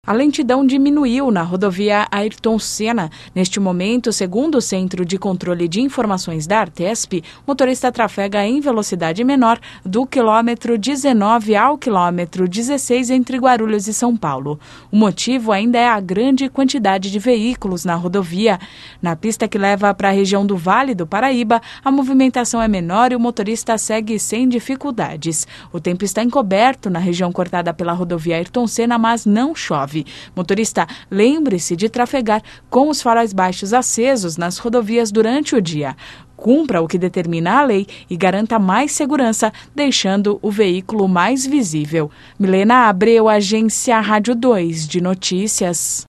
A lentidão diminuiu na rodovia Ayrton Senna. Neste momento, segundo o Centro de Controle de Informações da Artesp, o motorista trafega em velocidade menor do quilômetro 19 ao quilômetro 16 entre Guarulhos e São Paulo. O motivo ainda é a grande quantidade de veículos na rodovia. Na pista que leva para a região do Vale do Paraíba, a movimentação é menor e o motorista segue sem dificuldades. O tempo está encoberto na região cortada pela rodovia Ayrton Senna, mas não chove. Motorista, lembre-se de trafegar com os faróis baixos acesos nas rodovias durante o dia. Cumpra o que determina a lei e garanta mais segurança, deixando o veículo mais visível. Milena Abreu, Agência Rádio 2 de Notícias.